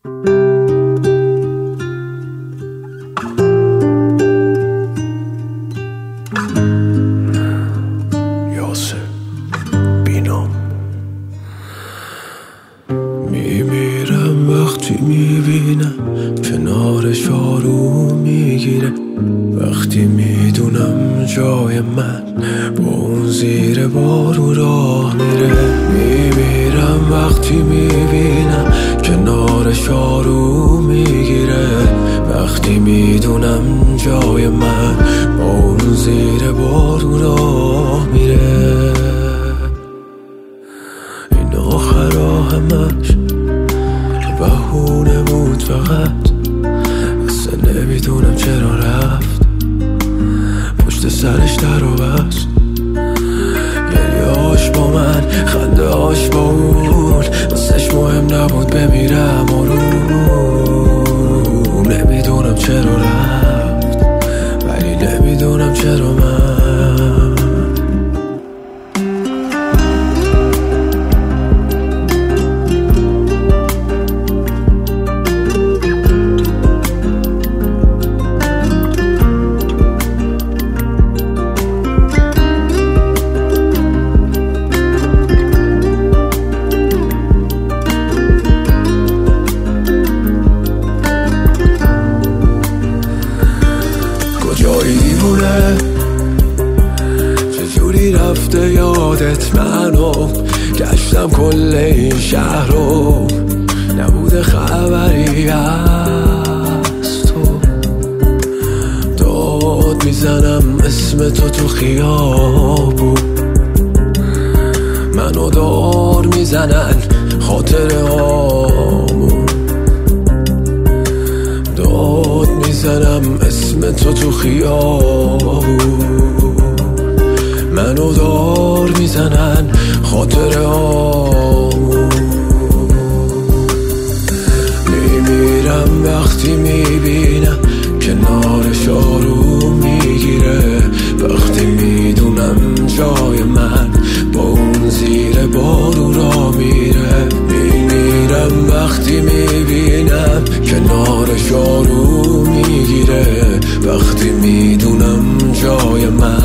میمیرم وقتی میبینم کنارش آروم میگیره، وقتی میدونم جای من با اون زیر بارون راه میره. میمیرم وقتی میبینم کنارش آروم میگیره، وقتی میدونم جای من با اون زیر بارون راه میره. این آخر همش بهونه بود فقط، اصلا نمیدونم چرا رفت، پشت سرش در و بست. گریه‌هاش با من، خنده هاش با اون، واسش مهم نبود بمیرم آروم. نمیدونم چرا رفت، ولی نمیدونم چرا من. کجایی دیوونه، چجوری رفته یادت منو، گشتم کل این شهر رو، نبوده خبری از تو. داد میزنم اسم تو خیابون، منو دار میزنن خاطره هامون. داد میزنم اسم تو خیابون، منو دار میزنن خاطره هامون. میمیرم وقتی میبینم کنارش آروم میگیره، وقتی میدونم جای من با اون زیر بارون را میره. میمیرم وقتی میبینم کنارش آروم میگیره، وقتی میدونم جای من